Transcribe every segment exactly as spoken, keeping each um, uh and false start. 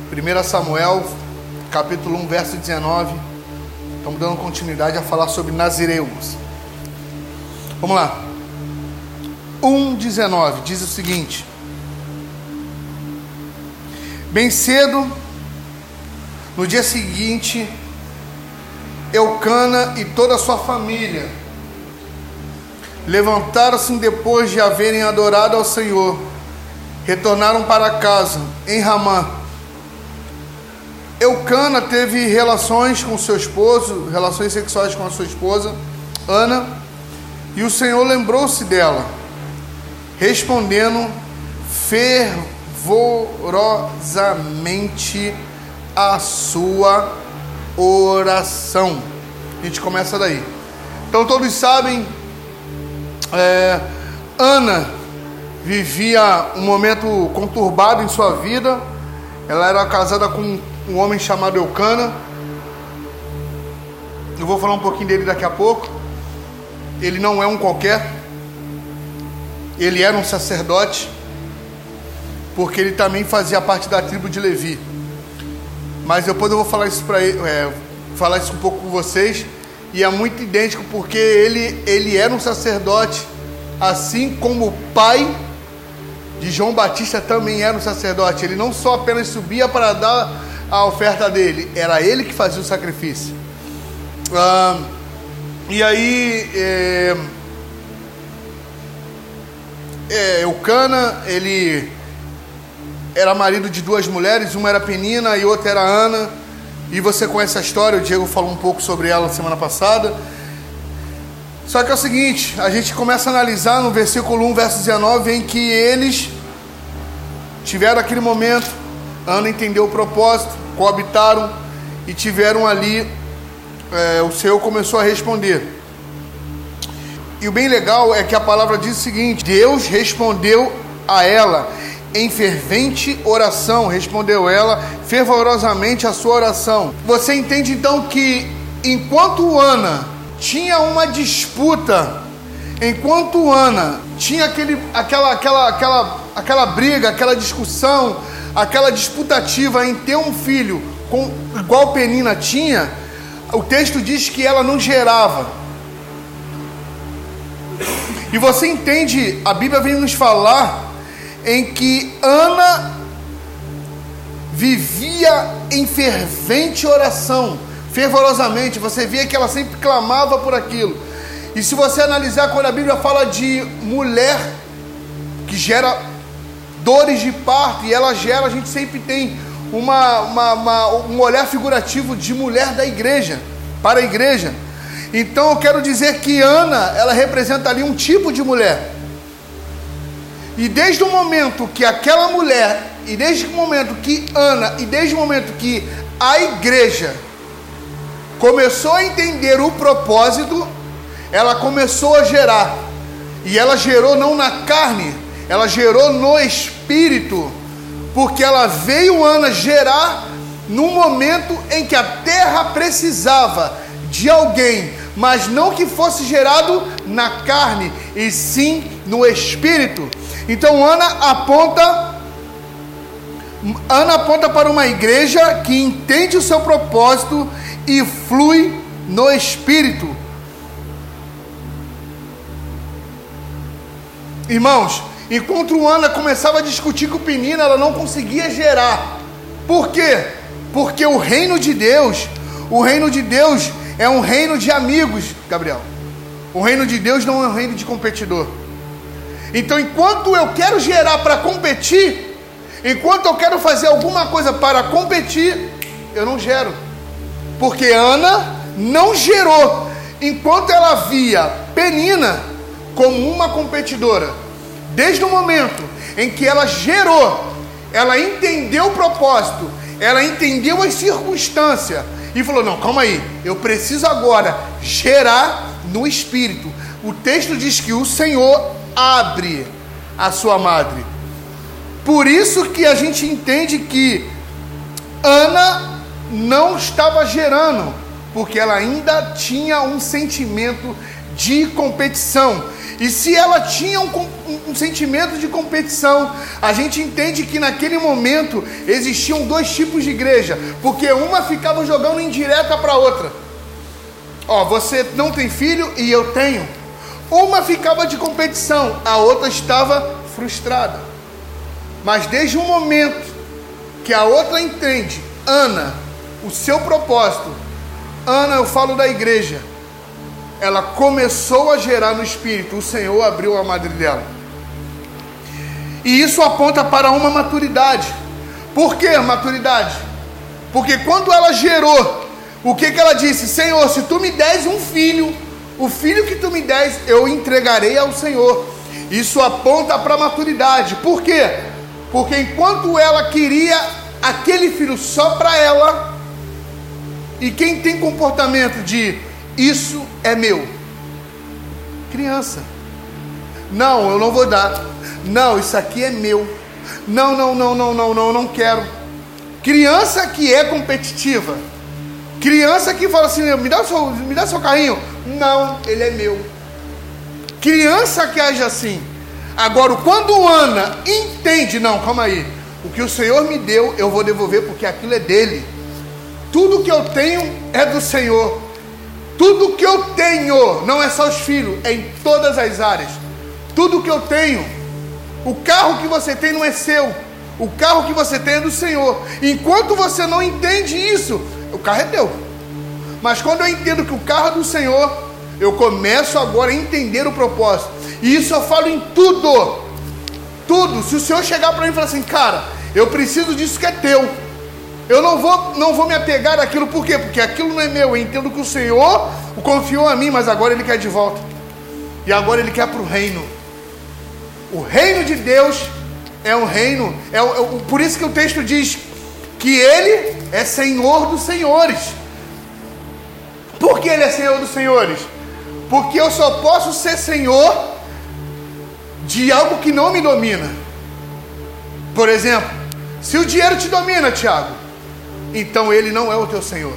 primeiro Samuel, capítulo um, verso dezenove. Estamos dando continuidade a falar sobre nazireus. Vamos lá. um, dezenove diz o seguinte: bem cedo, no dia seguinte, Eucana e toda a sua família levantaram-se depois de haverem adorado ao Senhor. Retornaram para casa, em Ramá. Eucana teve relações com seu esposo, relações sexuais com a sua esposa, Ana, e o Senhor lembrou-se dela, respondendo fervorosamente a sua oração. A gente começa daí. Então todos sabem, é, Ana vivia um momento conturbado em sua vida. Ela era casada com um homem chamado Eucana. Eu vou falar um pouquinho dele daqui a pouco. Ele não é um qualquer. Ele era um sacerdote, porque ele também fazia parte da tribo de Levi. Mas depois eu vou falar isso para é, falar isso um pouco com vocês. E é muito idêntico, porque ele, ele era um sacerdote, assim como o pai de João Batista também era um sacerdote. Ele não só apenas subia para dar a oferta dele, era ele que fazia o sacrifício. Ah, e aí, é, é, Eucana, ele era marido de duas mulheres, uma era Penina e outra era Ana. E você conhece a história, o Diego falou um pouco sobre ela semana passada. Só que é o seguinte, a gente começa a analisar no versículo um, verso dezenove, em que eles tiveram aquele momento. Ana entendeu o propósito, coabitaram e tiveram ali, é, o Senhor começou a responder. E o bem legal é que a palavra diz o seguinte: Deus respondeu a ela em fervente oração, respondeu ela fervorosamente a sua oração. Você entende então que enquanto Ana tinha uma disputa, enquanto Ana tinha aquele, aquela, aquela, aquela, aquela briga, aquela discussão, aquela disputativa em ter um filho com, igual Penina tinha, o texto diz que ela não gerava. E você entende, a Bíblia vem nos falar em que Ana vivia em fervente oração, fervorosamente. Você via que ela sempre clamava por aquilo. E se você analisar, quando a Bíblia fala de mulher que gera dores de parto, e ela gera, a gente sempre tem uma, uma, uma, um olhar figurativo de mulher da igreja, para a igreja. Então eu quero dizer que Ana, ela representa ali um tipo de mulher. E desde o momento que aquela mulher, e desde o momento que Ana, e desde o momento que a igreja começou a entender o propósito, ela começou a gerar. E ela gerou não na carne, ela gerou no espírito. Porque ela veio, Ana, gerar num momento em que a terra precisava de alguém, mas não que fosse gerado na carne, e sim no espírito. Então Ana aponta, Ana aponta para uma igreja que entende o seu propósito e flui no espírito. Irmãos, enquanto Ana começava a discutir com Penina, ela não conseguia gerar. Por quê? Porque o reino de Deus, o reino de Deus é um reino de amigos, Gabriel. O reino de Deus não é um reino de competidor. Então, enquanto eu quero gerar para competir, enquanto eu quero fazer alguma coisa para competir, eu não gero. Porque Ana não gerou, enquanto ela via Penina como uma competidora. Desde o momento em que ela gerou, ela entendeu o propósito, ela entendeu as circunstâncias e falou: não, calma aí, eu preciso agora gerar no espírito. O texto diz que o Senhor abre a sua madre. Por isso que a gente entende que Ana não estava gerando, porque ela ainda tinha um sentimento de competição. E se ela tinha um, um, um sentimento de competição, a gente entende que naquele momento existiam dois tipos de igreja, porque uma ficava jogando indireta para a outra. Ó, você não tem filho e eu tenho. Uma ficava de competição, a outra estava frustrada. Mas desde o momento que a outra entende, Ana, o seu propósito, Ana, eu falo da igreja, ela começou a gerar no espírito, o Senhor abriu a madre dela. E isso aponta para uma maturidade. Por que maturidade? Porque quando ela gerou, o que que ela disse? Senhor, se tu me des um filho, o filho que tu me des, eu entregarei ao Senhor. Isso aponta para a maturidade. Por quê? Porque enquanto ela queria aquele filho só para ela, e quem tem comportamento de isso é meu, criança, não, eu não vou dar, não, isso aqui é meu, não, não, não, não, não, não, não quero. Criança que é competitiva, criança que fala assim, me dá seu, me dá seu carrinho, não, ele é meu. Criança que age assim. Agora, quando Ana entende, não, calma aí, o que o Senhor me deu, eu vou devolver porque aquilo é dele. Tudo que eu tenho é do Senhor. Tudo que eu tenho, não é só os filhos, é em todas as áreas. Tudo que eu tenho, o carro que você tem não é seu, o carro que você tem é do Senhor. Enquanto você não entende isso, o carro é teu. Mas quando eu entendo que o carro é do Senhor, eu começo agora a entender o propósito. E isso eu falo em tudo. Tudo. Se o Senhor chegar para mim e falar assim, cara, eu preciso disso que é teu, eu não vou, não vou me apegar àquilo. Por quê? Porque aquilo não é meu. Eu entendo que o Senhor o confiou a mim, mas agora Ele quer de volta. E agora Ele quer para o reino. O reino de Deus é um reino, é, é, por isso que o texto diz que Ele é Senhor dos senhores. Por que Ele é Senhor dos senhores? Porque eu só posso ser Senhor de algo que não me domina. Por exemplo, se o dinheiro te domina, Tiago, então ele não é o teu Senhor.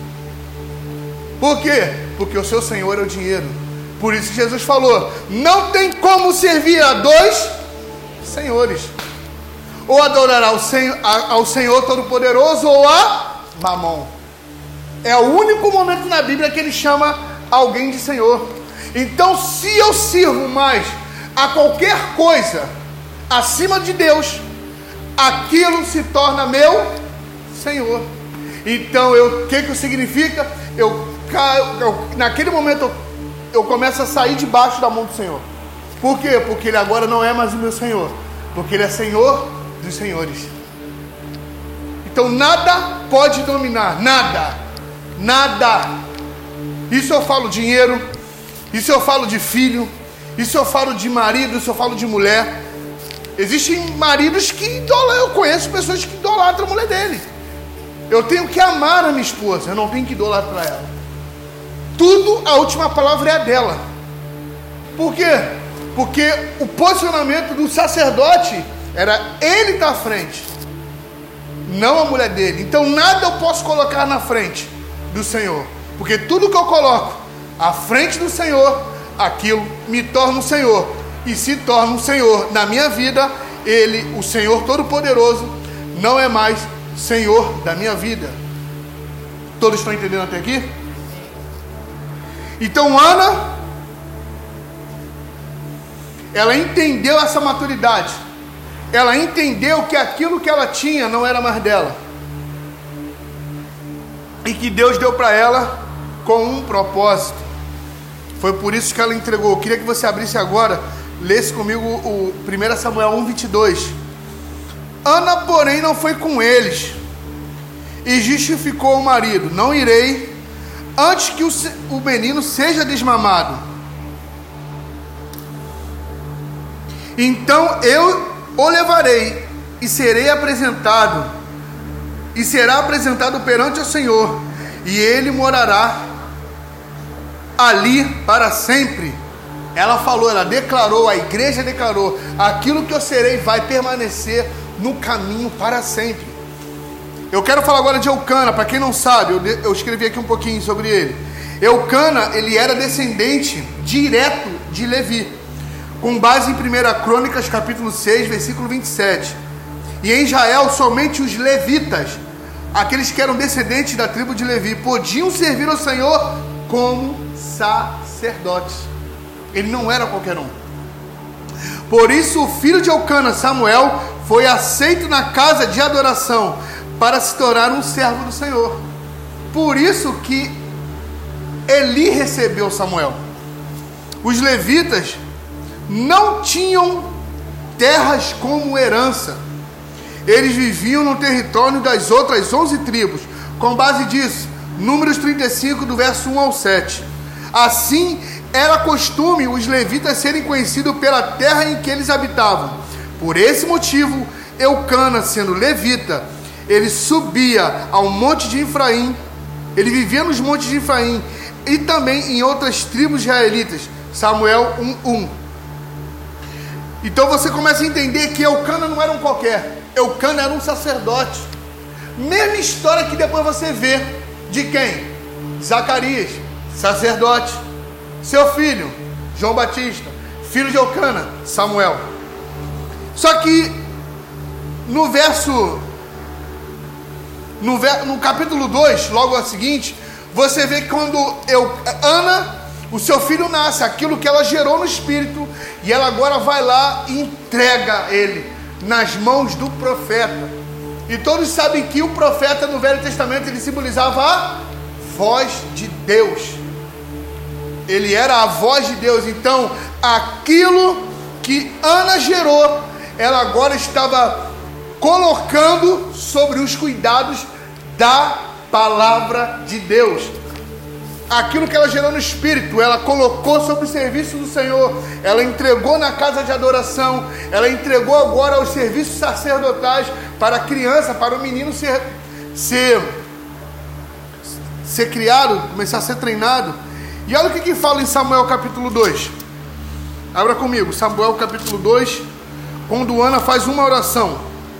Por quê? Porque o seu Senhor é o dinheiro. Por isso que Jesus falou, não tem como servir a dois senhores. Ou adorará ao Senhor, ao Senhor Todo-Poderoso ou a Mamon. É o único momento na Bíblia que ele chama alguém de Senhor. Então, se eu sirvo mais a qualquer coisa acima de Deus, aquilo se torna meu Senhor. Então, o que que significa? Eu, eu, naquele momento, eu, eu começo a sair debaixo da mão do Senhor. Por quê? Porque Ele agora não é mais o meu Senhor. Porque Ele é Senhor dos senhores. Então, nada pode dominar. Nada. Nada. Isso eu falo dinheiro. Isso eu falo de filho. Isso eu falo de marido. Isso eu falo de mulher. Existem maridos que idolatram. Eu conheço pessoas que idolatram a mulher dele. Eu tenho que amar a minha esposa. Eu não tenho que idolatrar ela. Tudo, a última palavra é a dela. Por quê? Porque o posicionamento do sacerdote era ele estar à frente, não a mulher dele. Então nada eu posso colocar na frente do Senhor. Porque tudo que eu coloco à frente do Senhor, aquilo me torna um Senhor. E se torna um Senhor na minha vida, Ele, o Senhor Todo-Poderoso, não é mais Senhor da minha vida. Todos estão entendendo até aqui? Então Ana, ela entendeu essa maturidade. Ela entendeu que aquilo que ela tinha não era mais dela. E que Deus deu para ela com um propósito. Foi por isso que ela entregou. Eu queria que você abrisse agora, lesse comigo o primeiro Samuel um, vinte e dois. Ana, porém, não foi com eles e justificou o marido: não irei antes que o, o menino seja desmamado. Então eu o levarei e serei apresentado, e será apresentado perante o Senhor, e ele morará ali para sempre. Ela falou, ela declarou, a igreja declarou: aquilo que eu serei vai permanecer no caminho para sempre. Eu quero falar agora de Eucana. Para quem não sabe, eu, eu escrevi aqui um pouquinho sobre ele. Eucana, ele era descendente direto de Levi. com base em primeira Crônicas, capítulo seis, versículo vinte e sete. E em Israel, somente os levitas, aqueles que eram descendentes da tribo de Levi, podiam servir ao Senhor como sacerdotes. Ele não era qualquer um. Por isso, o filho de Eucana, Samuel, foi aceito na casa de adoração para se tornar um servo do Senhor. Por isso que Eli recebeu Samuel. Os levitas não tinham terras como herança. Eles viviam no território das outras onze tribos. Com base disso, Números trinta e cinco, do verso um ao sete. Assim, era costume os levitas serem conhecidos pela terra em que eles habitavam. Por esse motivo, Eucana, sendo levita, ele subia ao monte de Efraim. Ele vivia nos montes de Efraim e também em outras tribos israelitas. Samuel um, um. Então você começa a entender que Eucana não era um qualquer. Eucana era um sacerdote. Mesma história que depois você vê de quem? Zacarias, sacerdote. Seu filho, João Batista, filho de Eucana, Samuel. Só que no verso, no, ver, no capítulo dois, logo a seguinte, você vê que quando eu, Ana, o seu filho nasce, aquilo que ela gerou no espírito, e ela agora vai lá e entrega ele nas mãos do profeta. E todos sabem que o profeta no Velho Testamento, ele simbolizava a voz de Deus. Ele era a voz de Deus. Então, aquilo que Ana gerou, ela agora estava colocando sobre os cuidados da palavra de Deus. Aquilo que ela gerou no espírito, ela colocou sobre o serviço do Senhor. Ela entregou na casa de adoração. Ela entregou agora aos serviços sacerdotais para a criança, para o menino ser, ser, ser criado, começar a ser treinado. E olha o que, que fala em Samuel capítulo dois. Abra comigo, Samuel capítulo dois, quando Ana faz uma oração.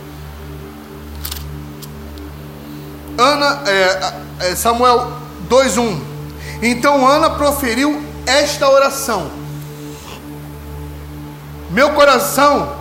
Ana, é, é, Samuel dois, um. Então Ana proferiu esta oração: meu coração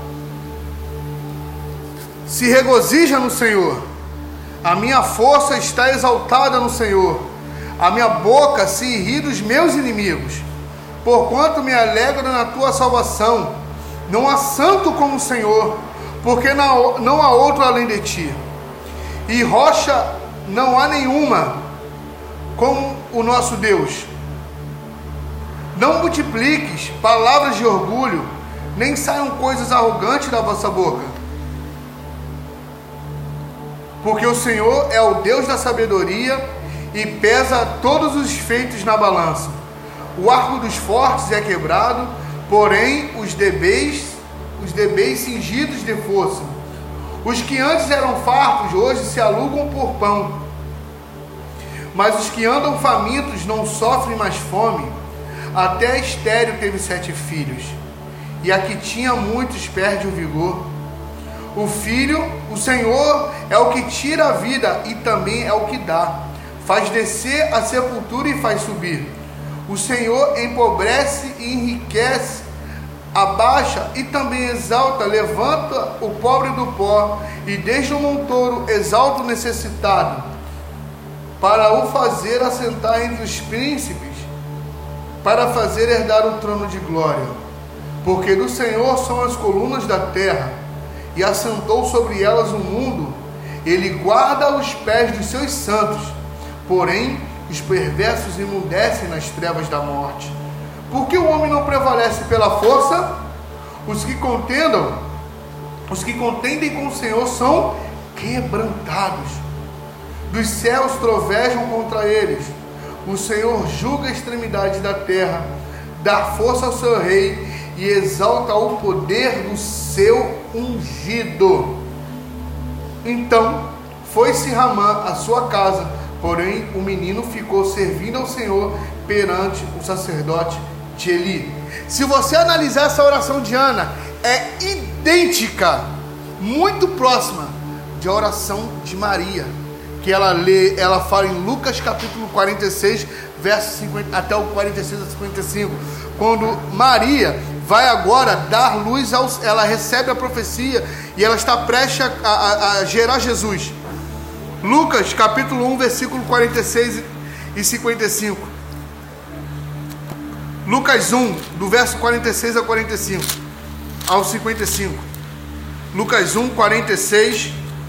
se regozija no Senhor, a minha força está exaltada no Senhor, a minha boca se ri dos meus inimigos, porquanto me alegro na tua salvação. Não há santo como o Senhor, porque não há outro além de ti, e rocha não há nenhuma como o nosso Deus. Não multipliques palavras de orgulho, nem saiam coisas arrogantes da vossa boca, porque o Senhor é o Deus da sabedoria e pesa todos os feitos na balança. O arco dos fortes é quebrado, porém os débeis, os débeis cingidos de força. Os que antes eram fartos, hoje se alugam por pão. Mas os que andam famintos não sofrem mais fome. Até Estéreo teve sete filhos, e a que tinha muitos perde o vigor. O filho, o Senhor é o que tira a vida e também é o que dá. Faz descer a sepultura e faz subir. O Senhor empobrece e enriquece, abaixa e também exalta, levanta o pobre do pó, e desde o montouro exalta o necessitado, para o fazer assentar entre os príncipes, para fazer herdar o trono de glória. Porque do Senhor são as colunas da terra, e assentou sobre elas o mundo. Ele guarda os pés dos seus santos, porém os perversos emudecem nas trevas da morte. Porque o homem não prevalece pela força? Os que contendam, os que contendem com o Senhor são quebrantados. Dos céus trovejam contra eles. O Senhor julga a extremidade da terra, dá força ao seu rei e exalta o poder do seu ungido. Então foi-se Ramá à sua casa, porém o menino ficou servindo ao Senhor perante o sacerdote de Eli. Se você analisar essa oração de Ana, é idêntica, muito próxima da oração de Maria, que ela lê, ela fala em Lucas capítulo quarenta e seis, versos cinquenta, até o quarenta e seis a cinquenta e cinco, quando Maria vai agora dar luz ao... Ela recebe a profecia e ela está prestes a, a, a gerar Jesus. Lucas capítulo um, versículo quarenta e seis e cinquenta e cinco. Lucas um, do verso quarenta e seis a quarenta e cinco, ao cinquenta e cinco. Lucas um, quarenta e seis.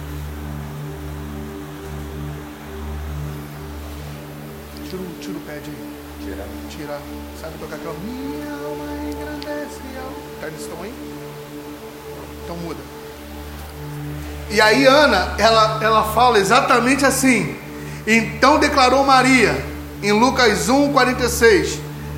Tira, tira o pad aí. Tira. Tira. Sabe tocar aquela... Minha alma engrandece. Tá nesse tom aí? Então muda. E aí Ana, ela, ela fala exatamente assim. Então declarou Maria, em Lucas um, quarenta e seis.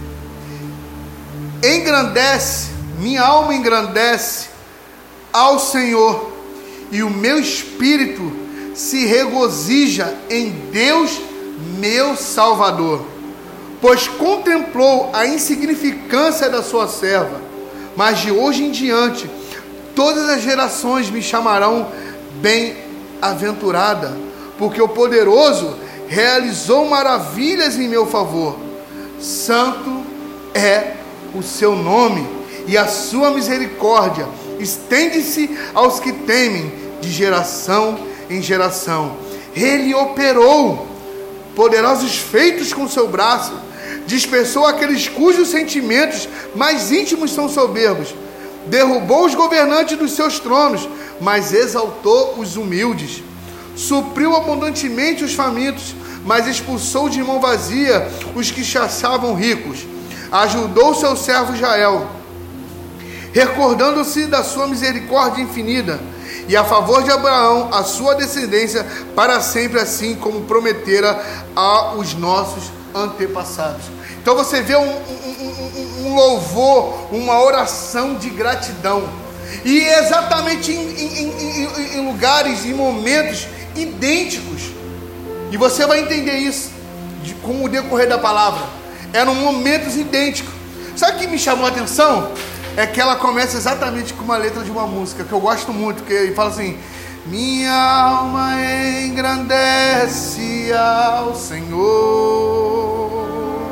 Engrandece, minha alma engrandece ao Senhor, e o meu espírito se regozija em Deus, meu Salvador, pois contemplou a insignificância da sua serva. Mas de hoje em diante, todas as gerações me chamarão bem-aventurada, porque o poderoso realizou maravilhas em meu favor. Santo é o seu nome, e a sua misericórdia estende-se aos que temem de geração em geração. Ele operou poderosos feitos com seu braço, dispersou aqueles cujos sentimentos mais íntimos são soberbos, derrubou os governantes dos seus tronos, mas exaltou os humildes, supriu abundantemente os famintos, mas expulsou de mão vazia os que se achavam ricos. Ajudou seu servo Israel, recordando-se da sua misericórdia infinita, e a favor de Abraão, a sua descendência, para sempre, assim como prometera aos nossos antepassados. Então você vê um, um, um, um louvor, uma oração de gratidão, e exatamente em, em, em, em lugares, em momentos idênticos, e você vai entender isso de, com o decorrer da palavra. Eram momentos idênticos. Sabe o que me chamou a atenção? É que ela começa exatamente com uma letra de uma música que eu gosto muito, que ele fala assim: minha alma engrandece ao Senhor,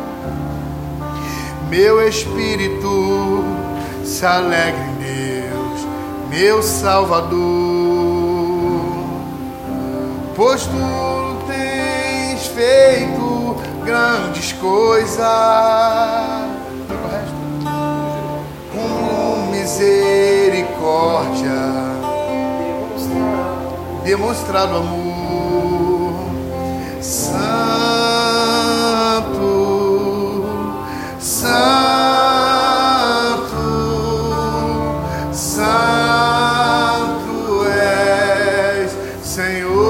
meu espírito se alegra em Deus, meu Salvador, pois tu tens feito grandes coisas, com misericórdia, demonstrado amor, santo, santo, santo és, Senhor.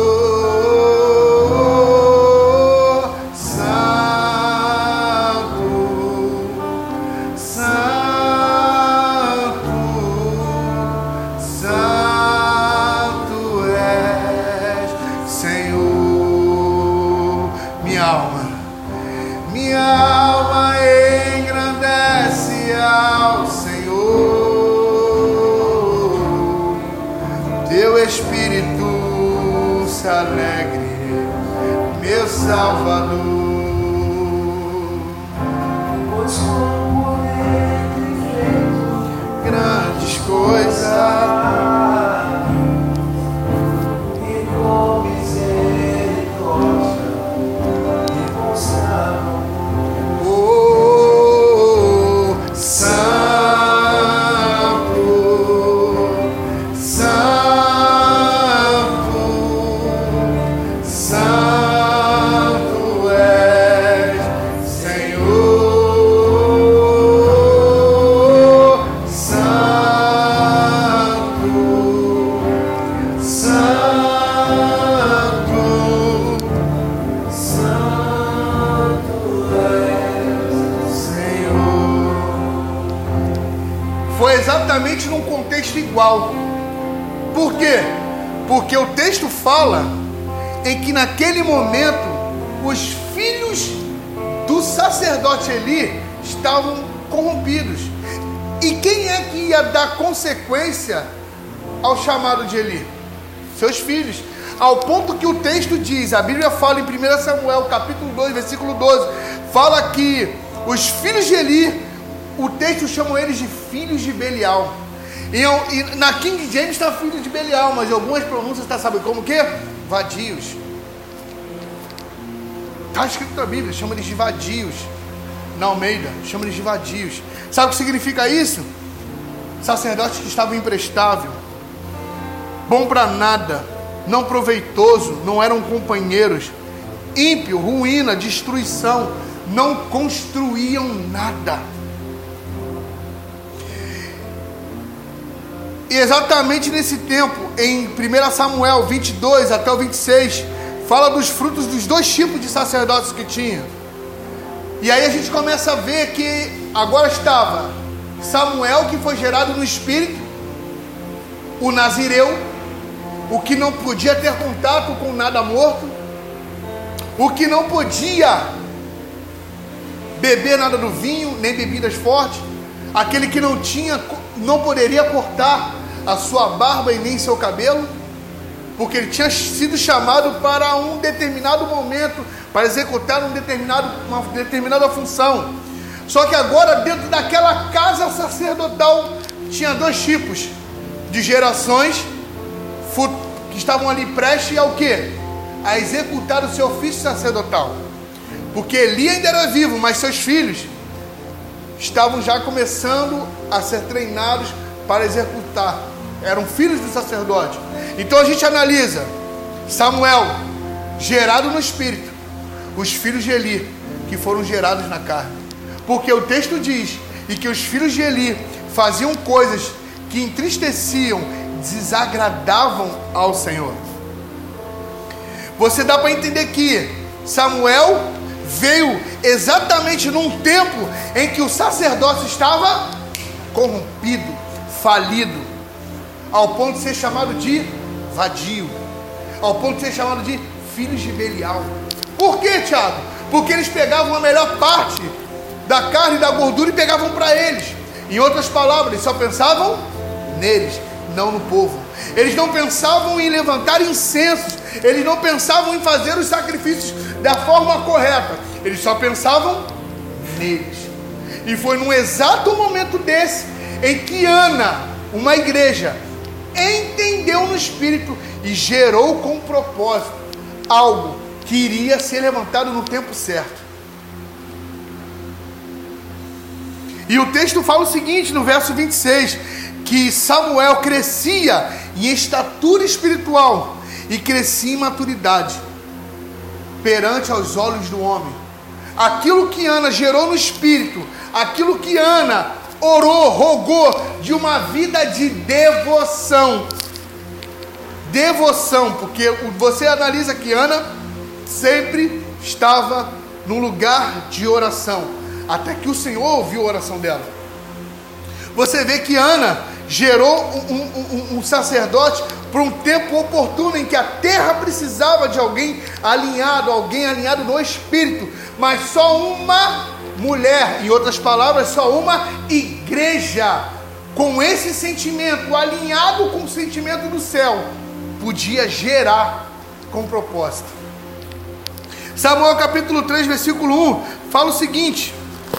Espírito se alegre, meu Salvador, pois como ele feito grandes coisas, e com misericórdia demonstraram. Oh, Santo, Santo, Santo és, Senhor, Santo, Santo, Santo és, Senhor. Foi exatamente num contexto igual. Por quê? Porque o texto fala em que naquele momento os filhos do sacerdote Eli estavam corrompidos. E quem é que ia dar consequência ao chamado de Eli? Seus filhos. Ao ponto que o texto diz, a Bíblia fala em primeiro Samuel, capítulo dois, versículo doze, fala que os filhos de Eli o texto chama eles de filhos de Belial. E, e na King James está filho de Belial, mas em algumas pronúncias está, sabe como que? Vadios. Está escrito na Bíblia, chama eles de vadios. Na Almeida, chama eles de vadios. Sabe o que significa isso? Sacerdotes que estavam imprestável, bom para nada, não proveitoso, não eram companheiros, ímpio, ruína, destruição, não construíam nada. E exatamente nesse tempo, em primeiro Samuel vinte e dois até o vinte e seis, fala dos frutos dos dois tipos de sacerdotes que tinha. E aí a gente começa a ver que agora estava Samuel, que foi gerado no Espírito, o Nazireu, o que não podia ter contato com nada morto, o que não podia beber nada do vinho, nem bebidas fortes, aquele que não tinha, não poderia cortar a sua barba e nem seu cabelo, porque ele tinha sido chamado para um determinado momento, para executar um determinado, uma determinada função. Só que agora, dentro daquela casa sacerdotal, tinha dois tipos de gerações que estavam ali prestes ao quê? A executar o seu ofício sacerdotal. Porque Eli ainda era vivo, mas seus filhos estavam já começando a ser treinados para executar. Eram filhos do sacerdote. Então a gente analisa Samuel, gerado no Espírito, os filhos de Eli, que foram gerados na carne. Porque o texto diz e que os filhos de Eli faziam coisas que entristeciam, desagradavam ao Senhor. Você dá para entender que Samuel veio exatamente num tempo em que o sacerdócio estava corrompido, falido, ao ponto de ser chamado de vadio, ao ponto de ser chamado de filhos de Belial. Por quê, Tiago? Porque eles pegavam a melhor parte da carne e da gordura e pegavam para eles. Em outras palavras, eles só pensavam neles, não no povo. Eles não pensavam em levantar incensos, eles não pensavam em fazer os sacrifícios da forma correta, eles só pensavam neles. E foi num exato momento desse em que Ana, uma igreja, entendeu no Espírito e gerou com propósito algo que iria ser levantado no tempo certo. E o texto fala o seguinte no verso vinte e seis, que Samuel crescia em estatura espiritual e crescia em maturidade perante aos olhos do homem. Aquilo que Ana gerou no Espírito, aquilo que Ana orou, rogou de uma vida de devoção. Devoção, porque você analisa que Ana sempre estava num lugar de oração, até que o Senhor ouviu a oração dela. Você vê que Ana gerou um, um, um sacerdote para um tempo oportuno em que a terra precisava de alguém alinhado, alguém alinhado no Espírito, mas só uma mulher, em outras palavras, só uma igreja com esse sentimento, alinhado com o sentimento do céu, podia gerar com propósito. Samuel capítulo três, versículo um, fala o seguinte,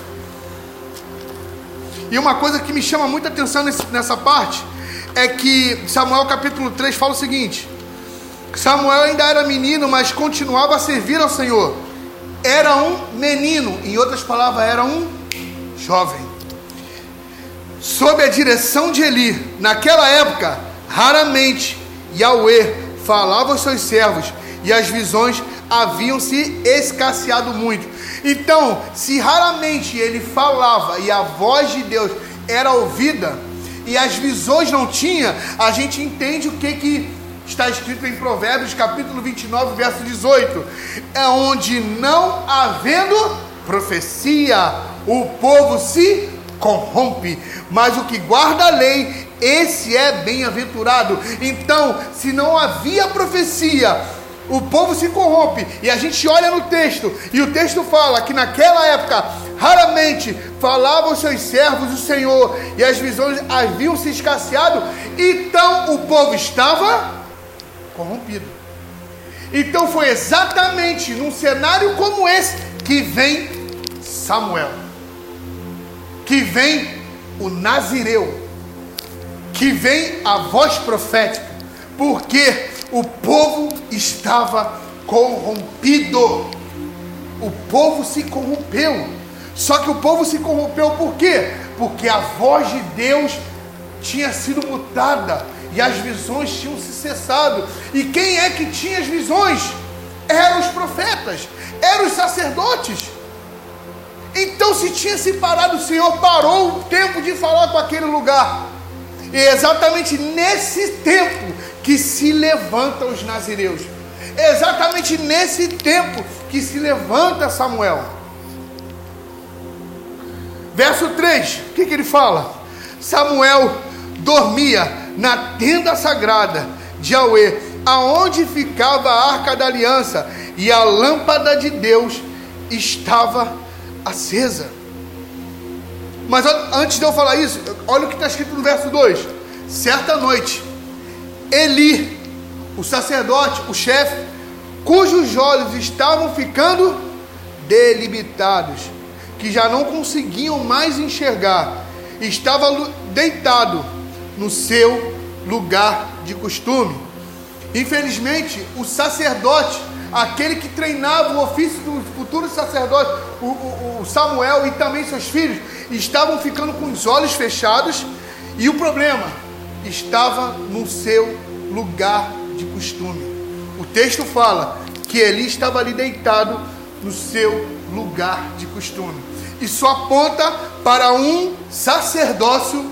e uma coisa que me chama muita atenção nesse, nessa parte, é que Samuel capítulo três fala o seguinte: Samuel ainda era menino, mas continuava a servir ao Senhor. Era um menino, em outras palavras, era um jovem. Sob a direção de Eli, naquela época, raramente Yahweh falava aos seus servos, e as visões haviam se escasseado muito. Então, se raramente ele falava e a voz de Deus era ouvida e as visões não tinha, a gente entende o que, que está escrito em Provérbios capítulo vinte e nove, verso dezoito. É onde não havendo profecia, o povo se corrompe, mas o que guarda a lei, esse é bem-aventurado. Então, se não havia profecia, o povo se corrompe. E a gente olha no texto, e o texto fala que naquela época raramente falava aos seus servos o Senhor, e as visões haviam se escasseado. Então o povo estava corrompido. Então foi exatamente num cenário como esse que vem Samuel. que vem o nazireu, que vem a voz profética, porque o povo estava corrompido. O povo se corrompeu. Só que o povo se corrompeu por quê? Porque a voz de Deus tinha sido mutada e as visões tinham se cessado. E quem é que tinha as visões? Eram os profetas, eram os sacerdotes. Então, se tinha se parado, o Senhor parou o tempo de falar com aquele lugar. E é exatamente nesse tempo que se levantam os nazireus. É exatamente nesse tempo que se levanta Samuel. Verso três, o que, que ele fala? Samuel dormia na tenda sagrada de Yahweh, aonde ficava a arca da aliança, e a lâmpada de Deus estava acesa. Mas antes de eu falar isso, olha o que está escrito no verso dois. Certa noite, Eli, o sacerdote, o chefe, cujos olhos estavam ficando debilitados, que já não conseguiam mais enxergar, estava deitado no seu lugar de costume. Infelizmente, o sacerdote, aquele que treinava o ofício do futuro sacerdote, o, o, o Samuel e também seus filhos, estavam ficando com os olhos fechados, e o problema estava no seu lugar de costume. O texto fala que Eli estava ali deitado no seu lugar de costume. Isso aponta para um sacerdócio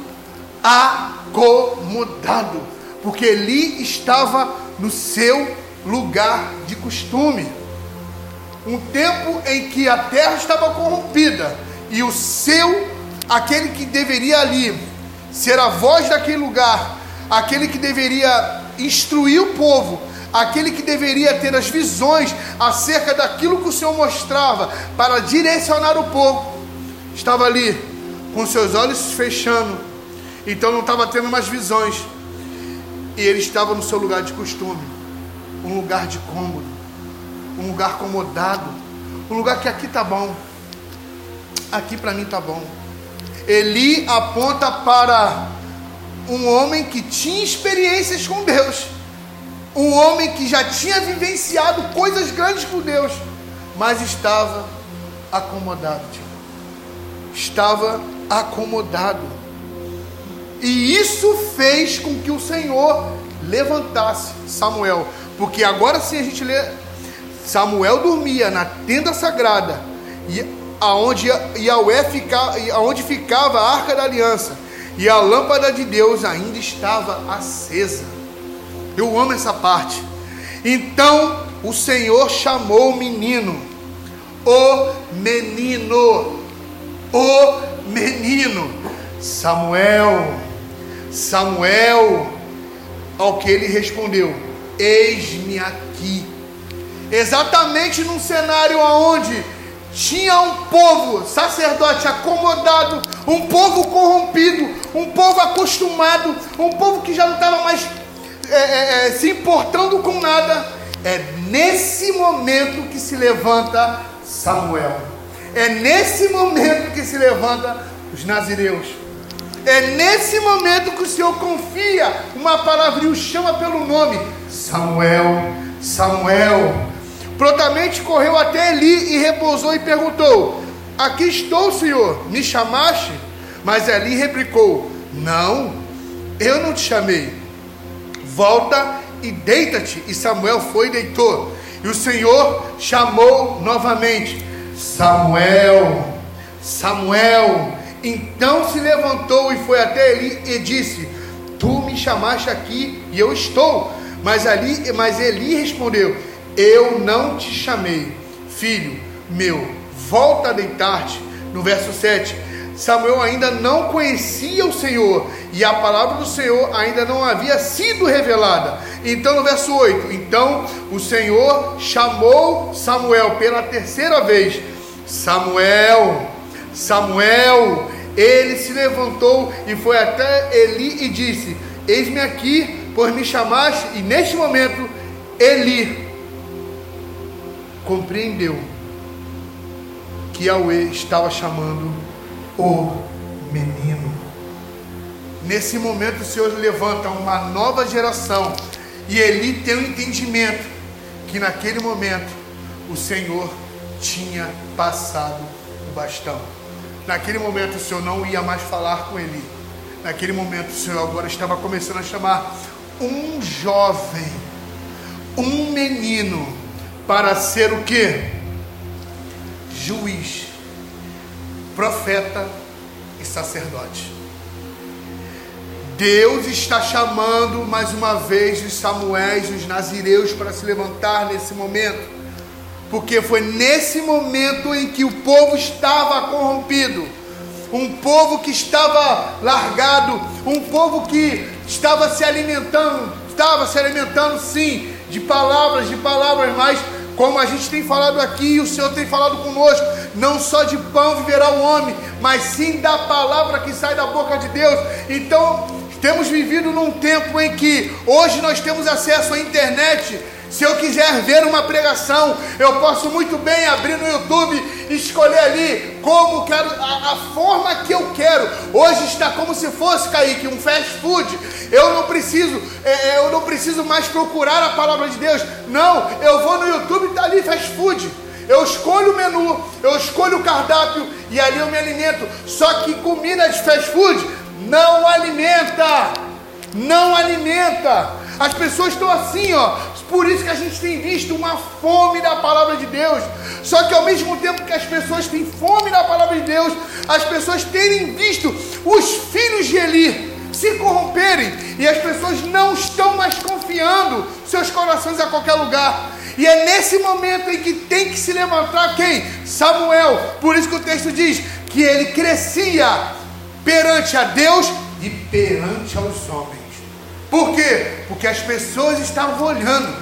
acomodado, porque Eli estava no seu lugar de costume. Um tempo em que a terra estava corrompida e o seu, aquele que deveria ali ser a voz daquele lugar, aquele que deveria instruir o povo, aquele que deveria ter as visões acerca daquilo que o Senhor mostrava para direcionar o povo, estava ali com seus olhos fechando, então não estava tendo mais visões, e ele estava no seu lugar de costume, um lugar de cômodo, um lugar acomodado, um lugar que aqui tá bom, aqui para mim tá bom. Eli aponta para um homem que tinha experiências com Deus, um homem que já tinha vivenciado coisas grandes com Deus, mas estava acomodado, estava acomodado, e isso fez com que o Senhor levantasse Samuel, porque agora sim a gente lê, Samuel dormia na tenda sagrada, e aonde Yahweh ficava, aonde ficava a arca da aliança, e a lâmpada de Deus ainda estava acesa. Eu amo essa parte. Então o Senhor chamou o menino, o menino, o menino, Samuel, Samuel, ao que ele respondeu: eis-me aqui. Exatamente num cenário onde tinha um povo, sacerdote acomodado, um povo corrompido, um povo acostumado, um povo que já não estava mais é, é, é, se importando com nada. É nesse momento que se levanta Samuel, é nesse momento que se levanta os nazireus, é nesse momento que o Senhor confia uma palavra e o chama pelo nome: Samuel, Samuel. Prontamente correu até Eli e repousou e perguntou: aqui estou, Senhor, me chamaste? Mas Eli replicou: não, eu não te chamei, volta e deita-te. E Samuel foi e deitou. E o Senhor chamou novamente: Samuel, Samuel. Então se levantou e foi até Eli e disse: tu me chamaste aqui e eu estou. Mas Eli, mas Eli respondeu: eu não te chamei, filho meu, volta a deitar-te. No verso sete, Samuel ainda não conhecia o Senhor, e a palavra do Senhor ainda não havia sido revelada. Então no verso oito, então o Senhor chamou Samuel pela terceira vez: Samuel, Samuel. Ele se levantou e foi até Eli e disse: eis-me aqui, pois me chamaste. E neste momento Eli compreendeu que Yahweh estava chamando o menino. Nesse momento o Senhor levanta uma nova geração, e Eli tem um entendimento que naquele momento o Senhor tinha passado o bastão. Naquele momento o Senhor não ia mais falar com Eli. Naquele momento o Senhor agora estava começando a chamar um jovem, um menino, para ser o quê? Juiz, profeta e sacerdote. Deus está chamando mais uma vez os Samuéis, os nazireus, para se levantar nesse momento, porque foi nesse momento em que o povo estava corrompido, um povo que estava largado, um povo que estava se alimentando, estava se alimentando sim, de palavras, de palavras, mas como a gente tem falado aqui, o Senhor tem falado conosco, não só de pão viverá o homem, mas sim da palavra que sai da boca de Deus. Então, temos vivido num tempo em que hoje nós temos acesso à internet. Se eu quiser ver uma pregação, eu posso muito bem abrir no YouTube e escolher ali como quero, a, a forma que eu quero. Hoje está como se fosse, Kaique, um fast food. Eu não preciso, é, eu não preciso mais procurar a palavra de Deus. Não, eu vou no YouTube e está ali fast food. Eu escolho o menu, eu escolho o cardápio e ali eu me alimento. Só que comida de fast food não alimenta, não alimenta. As pessoas estão assim, ó. Por isso que a gente tem visto uma fome da palavra de Deus. Só que ao mesmo tempo que as pessoas têm fome da palavra de Deus, as pessoas terem visto os filhos de Eli se corromperem, e as pessoas não estão mais confiando seus corações a qualquer lugar. E é nesse momento em que tem que se levantar quem? Samuel. Por isso que o texto diz que ele crescia perante a Deus e perante aos homens. Por quê? Porque as pessoas estavam olhando,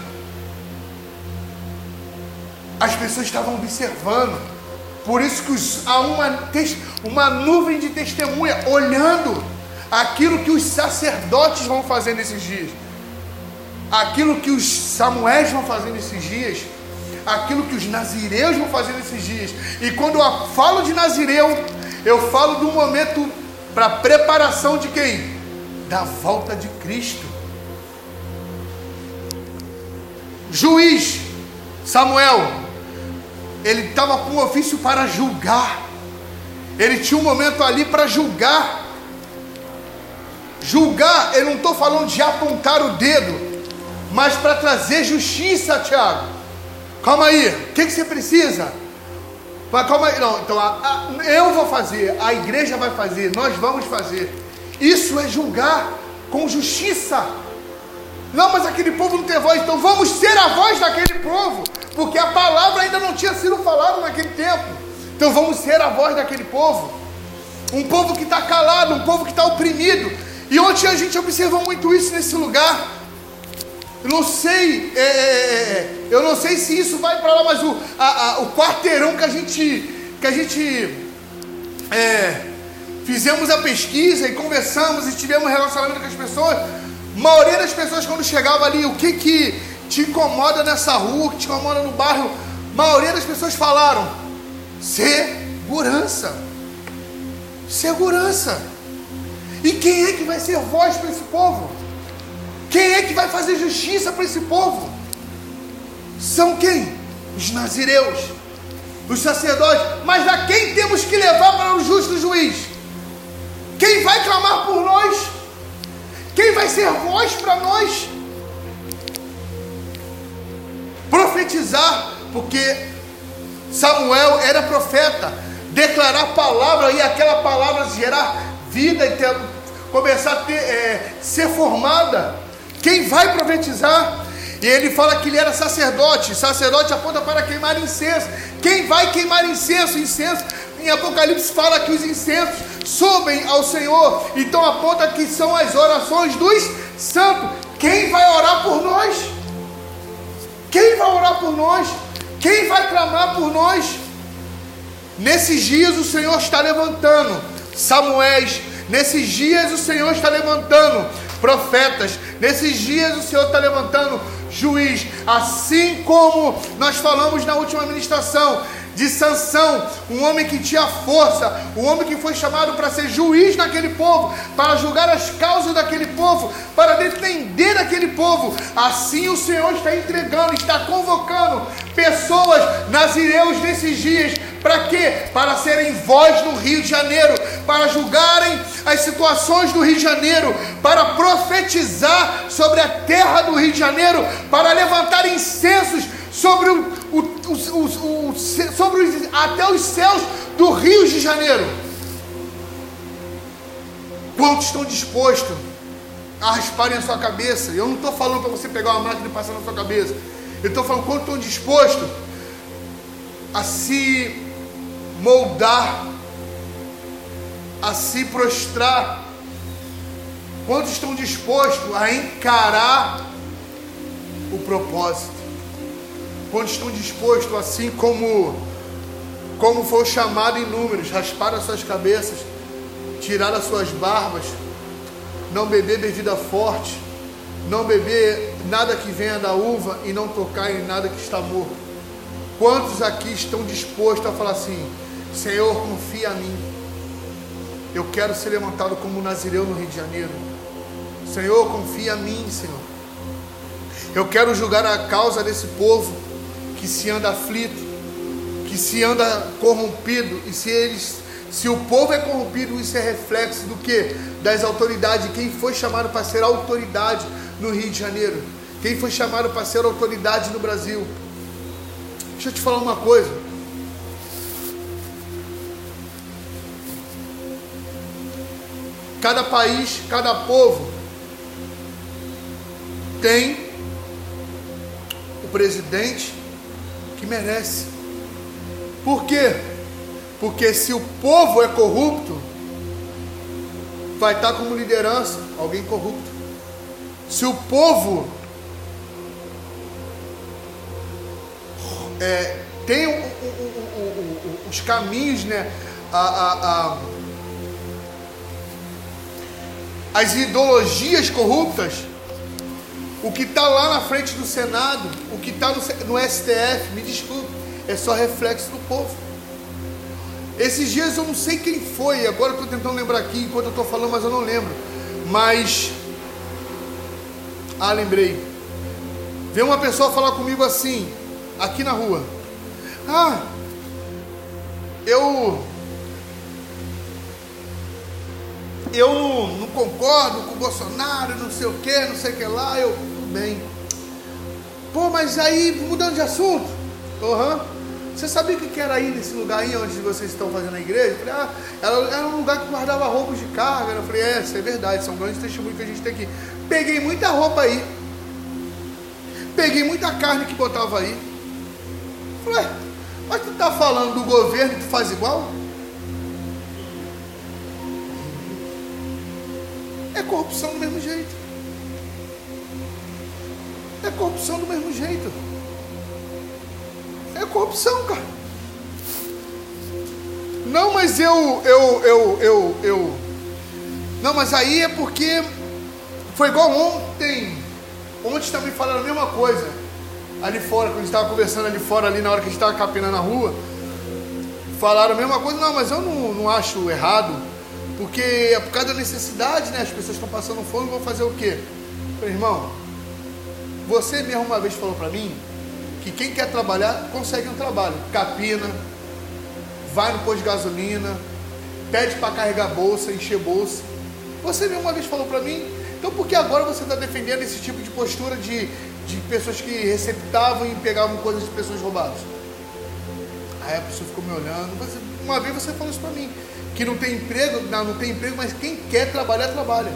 as pessoas estavam observando. Por isso que os, há uma, uma nuvem de testemunha olhando aquilo que os sacerdotes vão fazer nesses dias, aquilo que os Samuéis vão fazer nesses dias, aquilo que os nazireus vão fazer nesses dias. E quando eu falo de nazireu, eu falo do momento para preparação de quem? Da volta de Cristo. Juiz Samuel, ele estava com um ofício para julgar. Ele tinha um momento ali para julgar. Julgar, eu não estou falando de apontar o dedo, mas para trazer justiça, Tiago. Calma aí, o que, que você precisa? Mas calma aí, não, então a, a, eu vou fazer, a igreja vai fazer, nós vamos fazer. Isso é julgar com justiça. Não, mas aquele povo não tem voz, então vamos ser a voz daquele povo, porque a palavra ainda não tinha sido falada naquele tempo. Então vamos ser a voz daquele povo, um povo que está calado, um povo que está oprimido. E ontem a gente observou muito isso nesse lugar. Eu não sei, é, é, eu não sei se isso vai para lá, mas o, a, a, o quarteirão que a gente, que a gente é, fizemos a pesquisa e conversamos e tivemos um relacionamento com as pessoas. A maioria das pessoas, quando chegava ali, o que que te incomoda nessa rua, que te incomoda no bairro, a maioria das pessoas falaram: segurança. Segurança. E quem é que vai ser voz para esse povo? Quem é que vai fazer justiça para esse povo? São quem? Os nazireus, os sacerdotes. Mas a quem temos que levar para o justo juiz? Quem vai clamar por nós? Quem vai ser voz para nós? Profetizar, porque Samuel era profeta, declarar palavra e aquela palavra gerar vida e ter, começar a ter, é, ser formada. Quem vai profetizar? E ele fala que ele era sacerdote. Sacerdote aponta para queimar incenso. Quem vai queimar incenso? Incenso, em Apocalipse fala que os incensos sobem ao Senhor. Então aponta que são as orações dos santos. Quem vai orar por nós? Quem vai orar por nós? Quem vai clamar por nós? Nesses dias o Senhor está levantando Samuéis. Nesses dias o Senhor está levantando profetas. Nesses dias o Senhor está levantando juiz. Assim como nós falamos na última ministração, de Sansão, um homem que tinha força, um homem que foi chamado para ser juiz naquele povo, para julgar as causas daquele povo, para defender aquele povo. Assim o Senhor está entregando, está convocando pessoas, nazireus nesses dias. Para quê? Para serem voz no Rio de Janeiro, para julgarem as situações do Rio de Janeiro, para profetizar sobre a terra do Rio de Janeiro, para levantar incensos sobre, o, o, o, o, o, sobre os, até os céus do Rio de Janeiro. Quantos estão dispostos a rasparem a sua cabeça? Eu não estou falando para você pegar uma máquina e passar na sua cabeça. Eu estou falando quantos estão dispostos a se moldar, a se prostrar. Quantos estão dispostos a encarar o propósito? Quantos estão dispostos, assim como como foi o chamado em Números, raspar as suas cabeças, tirar as suas barbas, não beber bebida forte, não beber nada que venha da uva e não tocar em nada que está morto? Quantos aqui estão dispostos a falar assim: Senhor, confia em mim, eu quero ser levantado como nazireu no Rio de Janeiro. Senhor, confia em mim, Senhor, eu quero julgar a causa desse povo que se anda aflito, que se anda corrompido. E se eles, se o povo é corrompido, isso é reflexo do que? Das autoridades. Quem foi chamado para ser autoridade no Rio de Janeiro? Quem foi chamado para ser autoridade no Brasil? Deixa eu te falar uma coisa. Cada país, cada povo tem o presidente que merece. Por quê? Porque se o povo é corrupto, vai estar como liderança alguém corrupto. Se o povo é, tem o, o, o, o, os caminhos, né, a, a, a, as ideologias corruptas, o que está lá na frente do Senado, o que está no, no S T F, me desculpe, é só reflexo do povo. Esses dias eu não sei quem foi, agora eu estou tentando lembrar aqui enquanto eu estou falando, mas eu não lembro. Mas, ah, lembrei. Veio uma pessoa falar comigo assim, aqui na rua: ah, eu eu não, não concordo com o Bolsonaro, não sei o que, não sei o que lá. Eu, tudo bem. Pô, mas aí, mudando de assunto, aham, uhum. Você sabia o que era aí nesse lugar aí onde vocês estão fazendo a igreja? Eu falei: ah, era, era um lugar que guardava roupas de carga. Eu falei: é, isso é verdade, são grandes testemunhos que a gente tem aqui. Peguei muita roupa aí, peguei muita carne que botava aí. Eu falei: mas tu tá falando do governo que tu faz igual? É corrupção do mesmo jeito. É corrupção do mesmo jeito. É corrupção, cara. Não, mas eu, eu, eu, eu, eu. Não, mas aí é porque foi igual ontem. Ontem também falaram a mesma coisa. Ali fora, quando a gente estava conversando ali fora, ali na hora que a gente estava capinando na rua, falaram a mesma coisa. Não, mas eu não, não acho errado, porque é por causa da necessidade, né? As pessoas estão passando fome, vão fazer o quê? Eu falei: irmão, você mesmo uma vez falou para mim que quem quer trabalhar, consegue um trabalho. Capina, vai no posto de gasolina, pede para carregar bolsa, encher bolsa. Você mesmo uma vez falou para mim. Então por que agora você está defendendo esse tipo de postura de, de pessoas que receptavam e pegavam coisas de pessoas roubadas? Aí a pessoa ficou me olhando. Uma vez você falou isso para mim, que não tem emprego, não, não tem emprego, mas quem quer trabalhar, trabalha.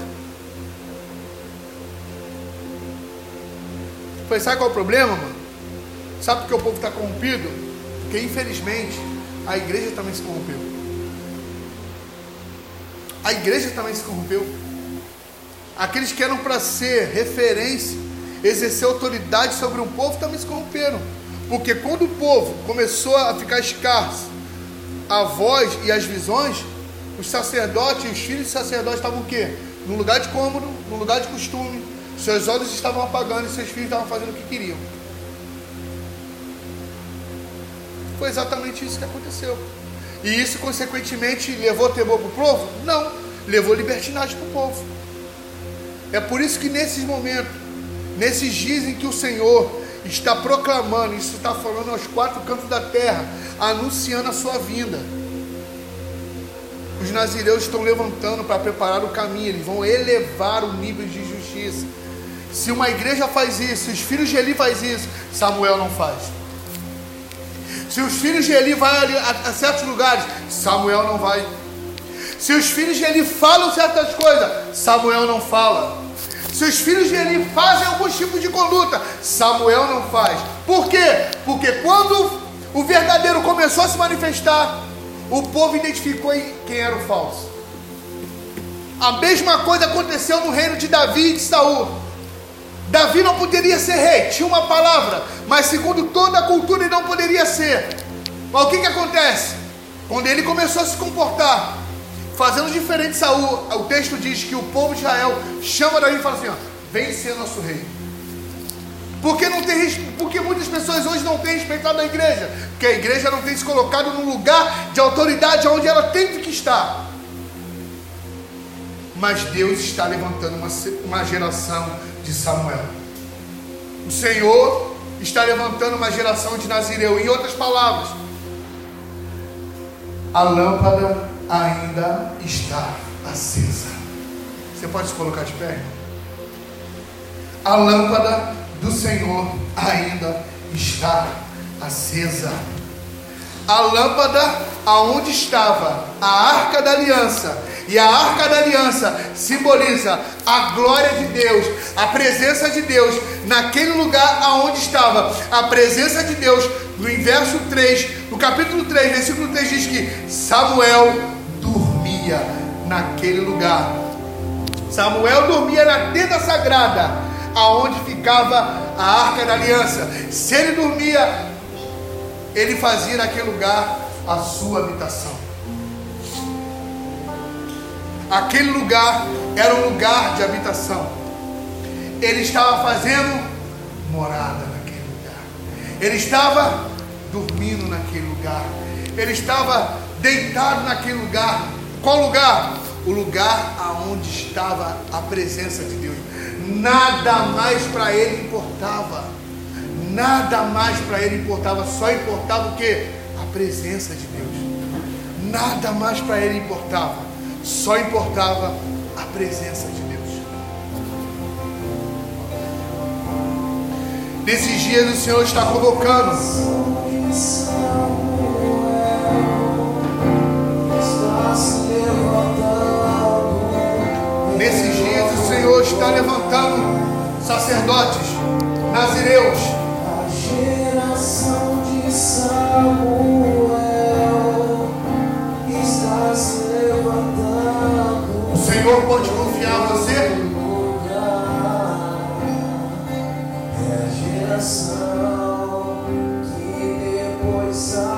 Eu falei: sabe qual é o problema, mano? Sabe por que o povo está corrompido? Porque infelizmente a igreja também se corrompeu. A igreja também se corrompeu. Aqueles que eram para ser referência, exercer autoridade sobre um povo, também se corromperam. Porque quando o povo começou a ficar escasso, a voz e as visões, os sacerdotes e os filhos de sacerdotes estavam o quê? No lugar de cômodo, no lugar de costume. Seus olhos estavam apagando e seus filhos estavam fazendo o que queriam. Foi exatamente isso que aconteceu. E isso, consequentemente, levou temor para o povo? Não, levou libertinagem para o povo. É por isso que nesses momentos, nesses dias em que o Senhor está proclamando, isso está falando aos quatro cantos da terra, anunciando a sua vinda, os nazireus estão levantando para preparar o caminho, eles vão elevar o nível de justiça. Se uma igreja faz isso, se os filhos de Eli faz isso, Samuel não faz. Se os filhos de Eli vão a, a certos lugares, Samuel não vai. Se os filhos de Eli falam certas coisas, Samuel não fala. Se os filhos de Eli fazem algum tipo de conduta, Samuel não faz. Por quê? Porque quando o verdadeiro começou a se manifestar, o povo identificou quem era o falso. A mesma coisa aconteceu no reino de Davi e de Saul. Davi não poderia ser rei, tinha uma palavra, mas segundo toda a cultura ele não poderia ser. Mas o que que acontece? Quando ele começou a se comportar fazendo diferente de Saul, o texto diz que o povo de Israel chama Davi e fala assim, ó, vem ser nosso rei. Porque, não tem, porque muitas pessoas hoje não têm respeitado a igreja, porque a igreja não tem se colocado num lugar de autoridade onde ela tem que estar. Mas Deus está levantando uma, uma geração de Samuel. O Senhor está levantando uma geração de Nazireu. Em outras palavras, a lâmpada ainda está acesa. Você pode se colocar de pé? A lâmpada do Senhor ainda está acesa. A lâmpada aonde estava a Arca da Aliança, e a Arca da Aliança simboliza a glória de Deus, a presença de Deus, naquele lugar aonde estava a presença de Deus. No verso três, no capítulo três, versículo três diz que Samuel dormia naquele lugar. Samuel dormia na tenda sagrada, aonde ficava a Arca da Aliança. Se ele dormia, ele fazia naquele lugar a sua habitação. Aquele lugar era um lugar de habitação. Ele estava fazendo morada naquele lugar. Ele estava dormindo naquele lugar. Ele estava deitado naquele lugar. Qual lugar? O lugar aonde estava a presença de Deus. Nada mais para ele importava. Nada mais para ele importava. Só importava o quê? A presença de Deus. Nada mais para ele importava. Só importava a presença de Deus. Nesses dias o Senhor está convocando. Nesses dias o Senhor está levantando sacerdotes, nazireus. A geração de Samuel está se levantando. O Senhor pode confiar em você? É a geração que depois sai.